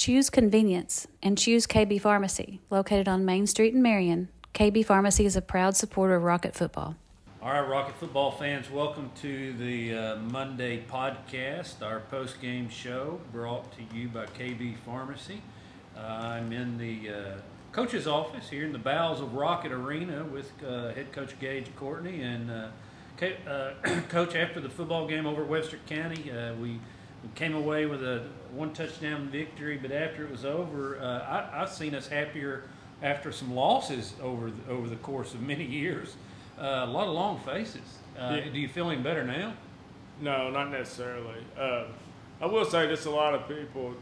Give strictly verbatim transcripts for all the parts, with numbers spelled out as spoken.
Choose convenience and choose K B Pharmacy. Located on Main Street in Marion, K B Pharmacy is a proud supporter of Rocket football. All right, Rocket football fans, welcome to the uh, Monday podcast, our post-game show brought to you by K B Pharmacy. Uh, I'm in the uh, coach's office here in the bowels of Rocket Arena with uh, head coach Gage Courtney. And uh, K- uh, Coach, after the football game over at Webster County, uh, we, we came away with a one touchdown victory, but after it was over, uh, I, I've seen us happier after some losses over the, over the course of many years. Uh, a lot of long faces. Uh, Yeah. Do you feel any better now? No, not necessarily. Uh, I will say just a lot of people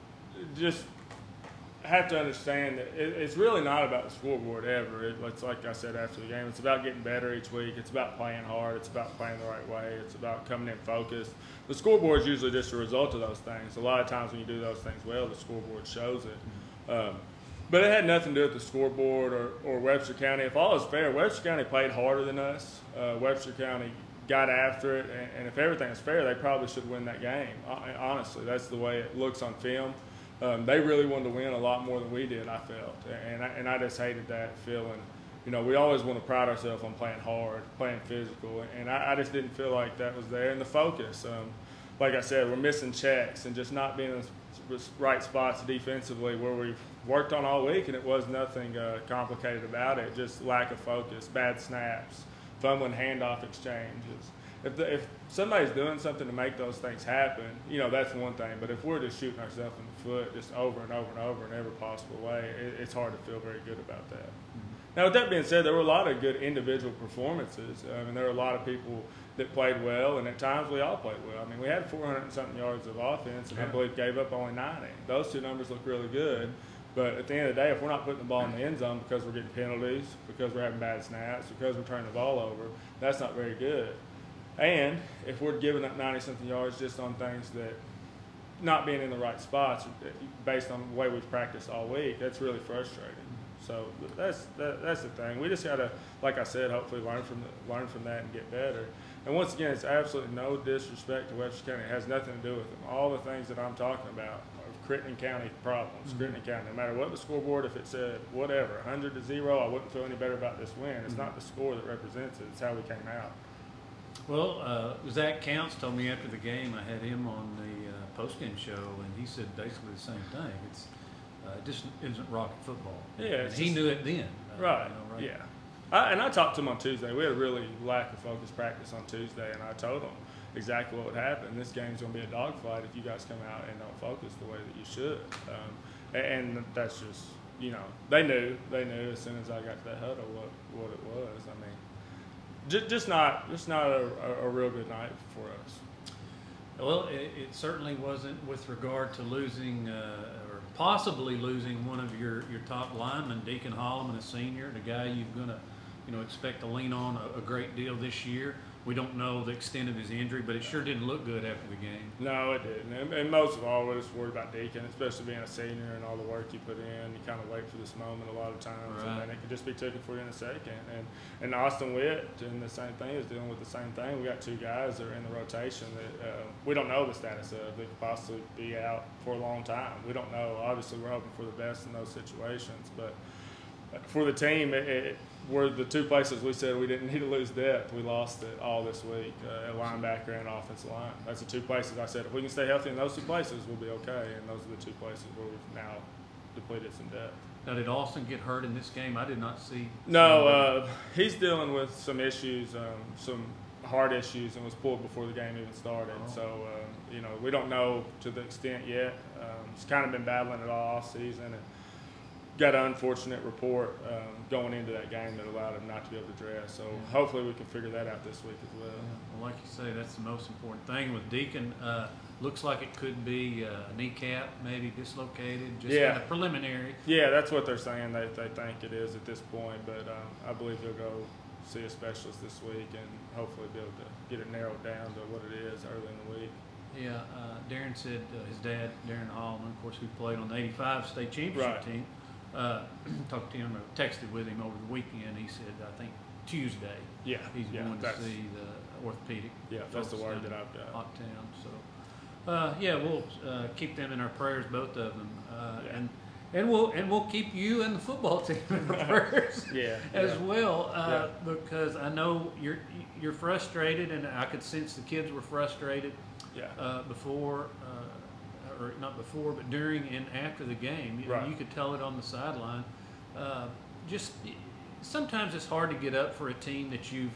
just have to understand that it, it's really not about the scoreboard ever. It, it's like I said after the game, it's about getting better each week. It's about playing hard. It's about playing the right way. It's about coming in focused. The scoreboard is usually just a result of those things. A lot of times when you do those things well, the scoreboard shows it. Um, But it had nothing to do with the scoreboard or, or Webster County. If all is fair, Webster County played harder than us. Uh, Webster County got after it, and, and if everything is fair, they probably should win that game. Honestly, that's the way it looks on film. Um, they really wanted to win a lot more than we did, I felt, and I, and I just hated that feeling. You know, we always want to pride ourselves on playing hard, playing physical, and I, I just didn't feel like that was there. And the focus, um, like I said, we're missing checks and just not being in the right spots defensively where we've worked on all week, and it was nothing uh, complicated about it, just lack of focus, bad snaps, fumbling handoff exchanges. If, the, if somebody's doing something to make those things happen, you know, that's one thing. But if we're just shooting ourselves in the foot just over and over and over in every possible way, it, it's hard to feel very good about that. Mm-hmm. Now, with that being said, there were a lot of good individual performances. I mean, there were a lot of people that played well, and at times we all played well. I mean, we had four hundred and something yards of offense, and yeah. I believe gave up only ninety. Those two numbers look really good. But at the end of the day, if we're not putting the ball in the end zone because we're getting penalties, because we're having bad snaps, because we're turning the ball over, that's not very good. And if we're giving up ninety-something yards just on things that not being in the right spots based on the way we've practiced all week, that's really frustrating. So that's that, that's the thing. We just got to, like I said, hopefully learn from the, learn from that and get better. And once again, it's absolutely no disrespect to Webster County. It has nothing to do with them. All the things that I'm talking about are Crittenden County problems. Mm-hmm. Crittenden County, no matter what the scoreboard, if it said whatever, one hundred to zero, I wouldn't feel any better about this win. It's mm-hmm. not the score that represents it. It's how we came out. Well, uh, Zach Counts told me after the game, I had him on the uh, postgame show, and he said basically the same thing. It's uh, it just isn't Rocket football. Yeah, and he just, knew it then. Uh, right. You know, right. Yeah. I, and I talked to him on Tuesday. We had a really lack of focus practice on Tuesday, and I told him exactly what would happen. This game's going to be a dogfight if you guys come out and don't focus the way that you should. Um, and, and that's just, you know, they knew. They knew as soon as I got to that huddle what, what it was. I mean, just, just not just not a, a, a real good night for us. Well, it, it certainly wasn't with regard to losing uh, or possibly losing one of your, your top linemen, Deacon Holloman, a senior, the guy you're going to, you know, expect to lean on a, a great deal this year. We don't know the extent of his injury, but it sure didn't look good after the game. No, it didn't. And, and most of all, we're just worried about Deacon, especially being a senior and all the work you put in. You kind of wait for this moment a lot of times, right. And it could just be taken for you in a second. And and Austin Witt, and the same thing, is dealing with the same thing. We got two guys that are in the rotation that uh, we don't know the status of. They could possibly be out for a long time. We don't know. Obviously, we're hoping for the best in those situations, but for the team, it, it, were the two places we said we didn't need to lose depth. We lost it all this week, uh, at linebacker and offensive line. That's the two places I said if we can stay healthy in those two places, we'll be okay. And those are the two places where we've now depleted some depth. Now, did Austin get hurt in this game? I did not see. No, uh, he's dealing with some issues, um, some heart issues, and was pulled before the game even started. Oh. So, um, you know, we don't know to the extent yet. Um, he's kind of been battling it all off season. And, got an unfortunate report um, going into that game that allowed him not to be able to dress. So yeah. Hopefully we can figure that out this week as well. Yeah. Well, like you say, that's the most important thing with Deacon. Uh, looks like it could be a kneecap, maybe dislocated, just yeah. kind of preliminary. Yeah, that's what they're saying. They, they think it is at this point. But um, I believe he'll go see a specialist this week and hopefully be able to get it narrowed down to what it is early in the week. Yeah, uh, Darren said uh, his dad, Darren Holloman, of course, who played on the eighty-five state championship right. team, Uh, talked to him, or texted with him over the weekend. He said, I think Tuesday. Yeah, he's yeah, going to see the orthopedic. Yeah, that's the word that I've got. Hot Town. So, Uh, yeah, we'll uh, keep them in our prayers, both of them, uh, Yeah. and and we'll and we'll keep you and the football team in our prayers Yeah, as yeah. well, uh, Yeah. because I know you're you're frustrated, and I could sense the kids were frustrated Yeah. uh, before, uh, or not before, but during and after the game. You, know, Right. you could tell it on the sideline. Uh, just sometimes it's hard to get up for a team that you've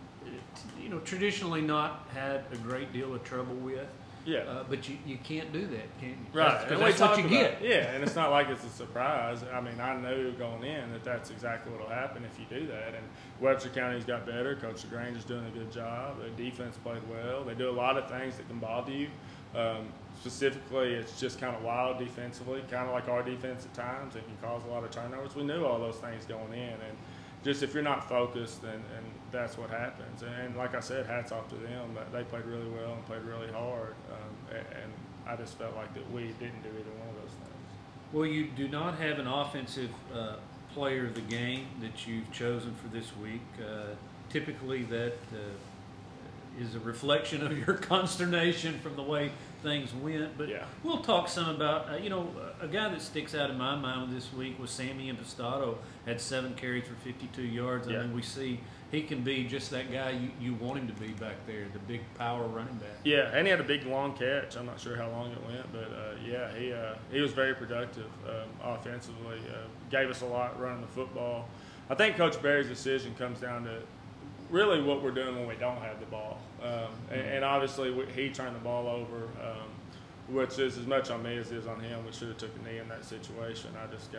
you know traditionally not had a great deal of trouble with. Yeah. Uh, but you, you can't do that, can you? Right, Because and we that's what talked you about get. it. Yeah, and it's not like it's a surprise. I mean, I knew going in that that's exactly what will happen if you do that. And Webster County's got better. Coach LaGrange is doing a good job. The defense played well. They do a lot of things that can bother you. Um, specifically, it's just kind of wild defensively, kind of like our defense at times. It can cause a lot of turnovers. We knew all those things going in, and just if you're not focused, then and that's what happens. And, and like I said, hats off to them. They played really well and played really hard. Um, and, and I just felt like that we didn't do either one of those things. Well, you do not have an offensive uh, player of the game that you've chosen for this week. Uh, typically, that uh, is a reflection of your consternation from the way things went. But Yeah. we'll talk some about, uh, you know, a guy that sticks out in my mind this week was Sammy Impastato. Had seven carries for fifty-two yards. I Yeah. mean, we see he can be just that guy you, you want him to be back there, the big power running back. Yeah, and he had a big long catch. I'm not sure how long it went, but uh, yeah, he uh, he was very productive um, offensively. Uh, gave us a lot running the football. I think Coach Berry's decision comes down to really what we're doing when we don't have the ball. Um, and, and obviously, we, he turned the ball over, um, which is as much on me as it is on him. We should have took a knee in that situation. I just got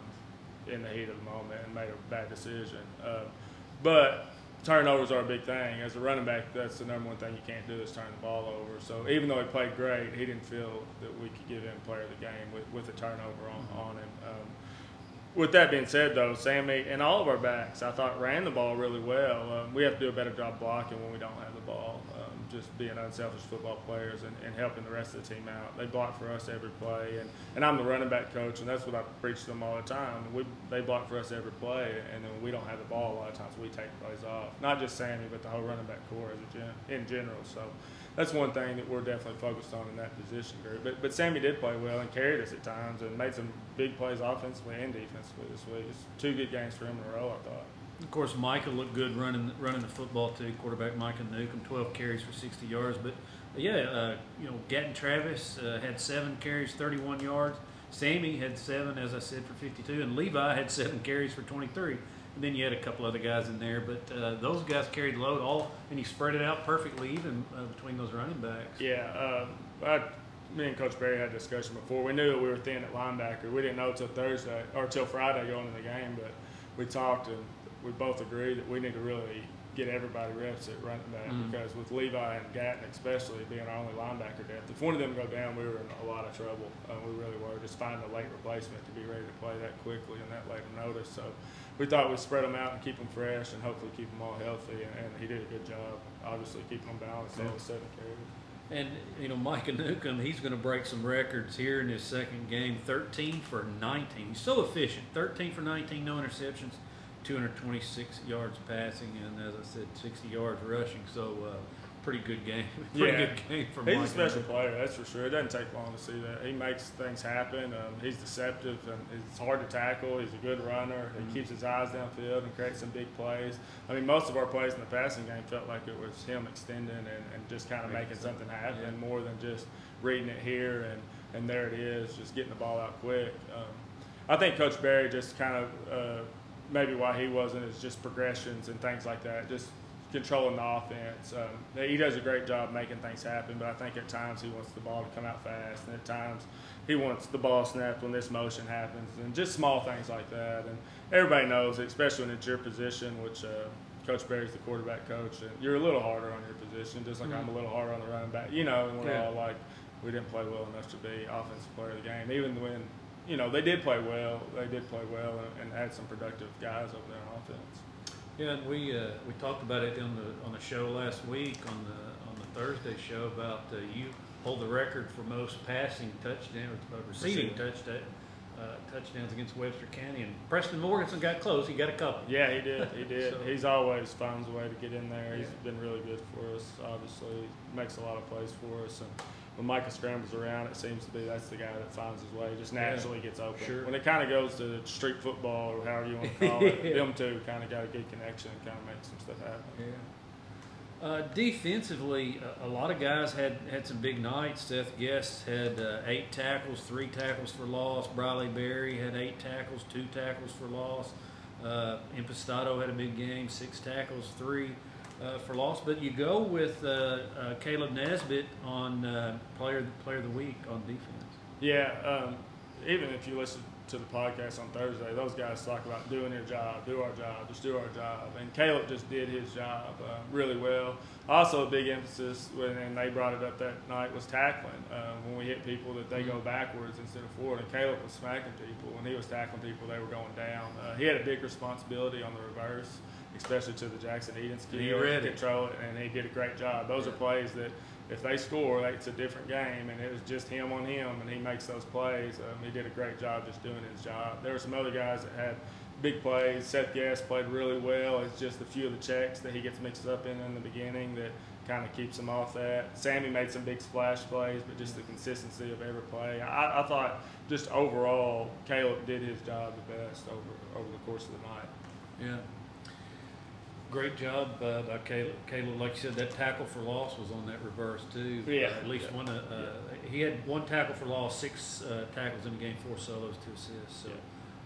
um, in the heat of the moment and made a bad decision. Uh, but turnovers are a big thing. As a running back, that's the number one thing you can't do is turn the ball over. So even though he played great, he didn't feel that we could give him player of the game with, with a turnover on, mm-hmm. on him. Um, With that being said, though, Sammy and all of our backs, I thought, ran the ball really well. Um, we have to do a better job blocking when we don't have the ball, um, just being unselfish football players and, and helping the rest of the team out. They block for us every play, and, and I'm the running back coach, and that's what I preach to them all the time. We, they block for us every play, and then when we don't have the ball, a lot of times we take plays off. Not just Sammy, but the whole running back core as a gen, in general. So that's one thing that we're definitely focused on in that position group. But but Sammy did play well and carried us at times and made some big plays offensively and defensively this week. It's two good games for him in a row, I thought. Of course, Micah looked good running running the football too. Quarterback Micah Newcomb, twelve carries for sixty yards. But yeah, uh, you know, Gatton Travis uh, had seven carries, thirty-one yards. Sammy had seven, as I said, for fifty-two, and Levi had seven carries for twenty-three. And then you had a couple other guys in there, but uh, those guys carried the load all, and he spread it out perfectly even uh, between those running backs. Yeah, um, I, me and Coach Berry had a discussion before. We knew that we were thin at linebacker. We didn't know until Thursday or until Friday going into the game, but we talked and we both agreed that we need to really get everybody reps at running back mm-hmm. because with Levi and Gatton especially being our only linebacker depth, if one of them go down, we were in a lot of trouble. Uh, we really were. Just finding a late replacement to be ready to play that quickly and that late of notice. So we thought we'd spread them out and keep them fresh and hopefully keep them all healthy, and, and he did a good job, obviously, keeping them balanced yeah. with seven carries. And, you know, Micah Newcomb, he's going to break some records here in his second game, thirteen for nineteen. He's so efficient, thirteen for nineteen, no interceptions, two hundred twenty-six yards passing, and as I said, sixty yards rushing. So, uh, pretty good game. Pretty yeah. good game for He's Micah a special Newcomb. player, that's for sure. It doesn't take long to see that. He makes things happen. Um, he's deceptive, and it's hard to tackle. He's a good runner. He mm-hmm. keeps his eyes downfield and creates some big plays. I mean, most of our plays in the passing game felt like it was him extending and, and just kind of making something happen yeah. more than just reading it here and, and there it is, just getting the ball out quick. Um, I think Coach Berry just kind of uh, maybe why he wasn't is just progressions and things like that, just controlling the offense. Um, he does a great job making things happen, but I think at times he wants the ball to come out fast, and at times he wants the ball snapped when this motion happens, and just small things like that. And everybody knows, especially when it's your position, which uh, Coach Berry's the quarterback coach, and you're a little harder on your position, just like mm-hmm. I'm a little harder on the running back. You know, and we're yeah. all like, we didn't play well enough to be offensive player of the game, even when, you know, they did play well. They did play well and, and had some productive guys over there on offense. Yeah, and we uh, we talked about it on the on the show last week on the on the Thursday show about uh, you hold the record for most passing touchdowns, uh, receiving touchdown uh, touchdowns against Webster County, and Preston Morganson got close. He got a couple. Yeah, he did. He did. so, He's always finds a way to get in there. Yeah. He's been really good for us. Obviously, makes a lot of plays for us. And when Micah scrambles around, it seems to be that's the guy that finds his way, just naturally Yeah, gets open. sure. When it kind of goes to street football or however you want to call it, them two kind of got a good connection and kind of make some stuff happen. Yeah. Uh, defensively, a, a lot of guys had, had some big nights. Seth Guest had uh, eight tackles, three tackles for loss. Briley Berry had eight tackles, two tackles for loss. Uh, Impastato had a big game, six tackles, three uh, for loss. But you go with uh, uh, Caleb Nesbitt on uh, player player of the week on defense. Yeah, um, even if you listen to the podcast on Thursday, those guys talk about doing their job, do our job, just do our job. And Caleb just did his job uh, really well. Also, a big emphasis, when, and they brought it up that night, was tackling. Uh, when we hit people, that they go backwards instead of forward. And Caleb was smacking people. When he was tackling people, they were going down. Uh, he had a big responsibility on the reverse, especially to the Jackson Eden skill. He read it. Control it, and he did a great job. Those Yeah. are plays that, if they score, it's a different game, and it was just him on him, and he makes those plays. Um, he did a great job just doing his job. There were some other guys that had big plays. Seth Guest played really well. It's just a few of the checks that he gets mixed up in in the beginning that kind of keeps him off that. Sammy made some big splash plays, but just the consistency of every play. I, I thought just overall, Caleb did his job the best over, over the course of the night. Yeah. Great job uh, by Caleb. Caleb, like you said, that tackle for loss was on that reverse too. Yeah. Uh, at least Yeah. one. Uh, Yeah. uh, he had one tackle for loss, six uh, tackles in the game, four solos, two assists. So,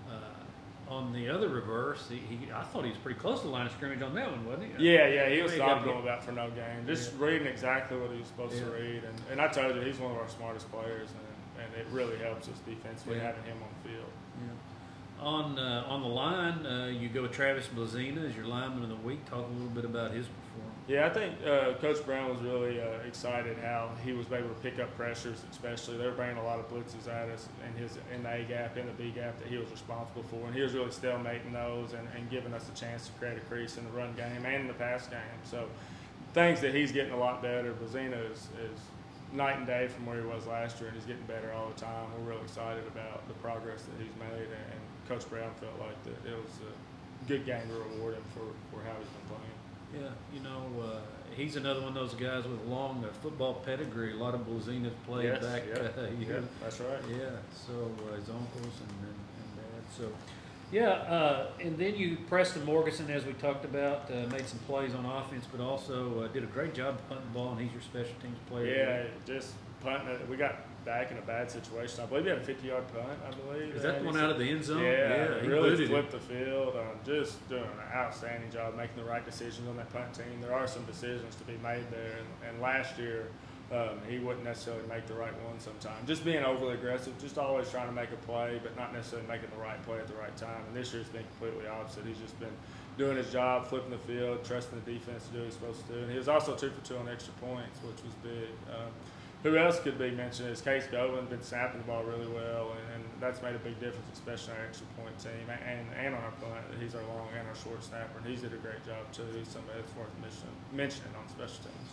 uh, on the other reverse, he, he I thought he was pretty close to the line of scrimmage on that one, wasn't he? Yeah, yeah, he was He gotta stopping get- him about for no gain. Just Yeah. reading exactly what he was supposed to Yeah. read. And, and I told you, he's one of our smartest players, and, and it really helps us defensively Yeah. having him on the field. Yeah. On uh, on the line, uh, you go with Travis Blazina as your lineman of the week. Talk a little bit about his performance. Yeah, I think uh, Coach Brown was really uh, excited how he was able to pick up pressures, especially. They were bringing a lot of blitzes at us in his in the A gap, in the B gap that he was responsible for, and he was really stalemating those and, and giving us a chance to create a crease in the run game and in the pass game. So things that he's getting a lot better. Blazina is, is night and day from where he was last year, and he's getting better all the time. We're real excited about the progress that he's made, and, and Coach Brown felt like that it was a good game to reward him for, for how he's been playing. Yeah, you know, uh, he's another one of those guys with a long uh, football pedigree. A lot of Blazina's played Yes, back. yeah, Uh, yeah, years. that's right. Yeah, so uh, his uncles and, and, and dad. So, yeah, uh, and then you Preston Morganson, as we talked about, uh, made some plays on offense, but also uh, did a great job punting the ball, and he's your special teams player. Yeah, just punting it. We got back in a bad situation. I believe he had a fifty-yard punt, I believe. Is that the one out of the end zone? Yeah, he really booted flipped it. the field. Um, just doing an outstanding job making the right decisions on that punt team. There are some decisions to be made there, and, and last year um, he wouldn't necessarily make the right one sometimes. Just being overly aggressive, just always trying to make a play, but not necessarily making the right play at the right time. And this year's been completely opposite. He's just been doing his job, flipping the field, trusting the defense to do what he's supposed to do. And he was also two for two on extra points, which was big. Um, Who else could be mentioned is Case Govan, been snapping the ball really well, and, and that's made a big difference, especially on our extra point team and, and on our punt. He's our long and our short snapper, and he's did a great job too. He's somebody that's worth mentioning, mentioning on special teams.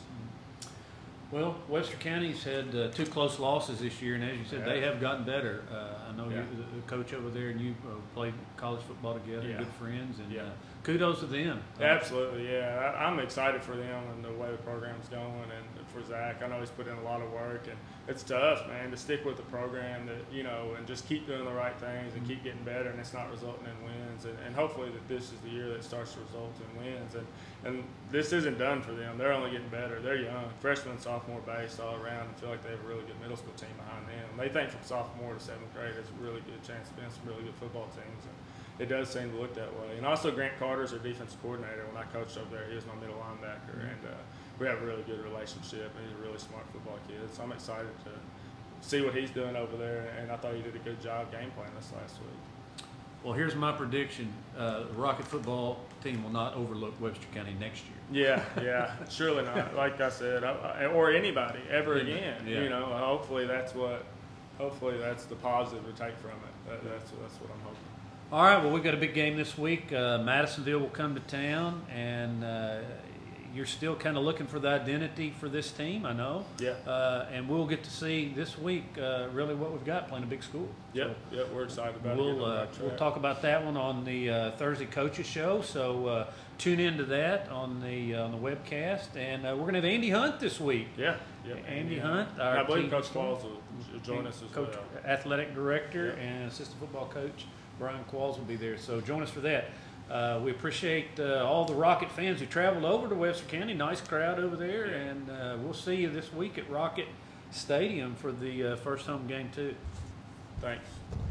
Well, Webster County's had uh, two close losses this year, and as you said, Yeah. they have gotten better. Uh, I know Yeah. you, the, the coach over there, and you uh, played college football together, Yeah. good friends, and Yeah. uh, kudos to them. Uh, Absolutely, yeah. I, I'm excited for them and the way the program's going, and for Zach. I know he's put in a lot of work, and it's tough, man, to stick with the program that you know and just keep doing the right things and keep getting better, and it's not resulting in wins. And, and hopefully that this is the year that starts to result in wins. And and this isn't done for them. They're only getting better. They're young, freshman, sophomore based all around, and feel like they have a really good middle school team behind them. They think from sophomore to seventh grade there's a really good chance of being some really good football teams. And it does seem to look that way. And also Grant Carter's our defensive coordinator. When I coached over there, he was my middle linebacker, and uh, we have a really good relationship. And he's a really smart football kid, so I'm excited to see what he's doing over there. And I thought he did a good job game planning this last week. Well, here's my prediction: uh, the Rocket football team will not overlook Webster County next year. Yeah, yeah, surely not. Like I said, I, I, or anybody ever Yeah, again. yeah. You know, hopefully that's what. Hopefully that's the positive to take from it. That, that's that's what I'm hoping. All right. Well, we've got a big game this week. Uh, Madisonville will come to town, and uh, you're still kind of looking for the identity for this team, I know. Yeah. Uh, and we'll get to see this week uh, really what we've got playing a big school. Yep, So yep, we're excited about we'll, it. getting on uh, that track. we'll talk about that one on the uh, Thursday Coaches Show. So uh, tune into that on the uh, on the webcast. And uh, we're going to have Andy Hunt this week. Yeah, yeah. Andy Hunt, our And I believe team- Coach Qualls will join us as Coach, well. athletic director Yeah. and assistant football coach Brian Qualls will be there. So join us for that. Uh, we appreciate uh, all the Rocket fans who traveled over to Webster County. Nice crowd over there, Yeah. and uh, we'll see you this week at Rocket Stadium for the uh, first home game too. Thanks.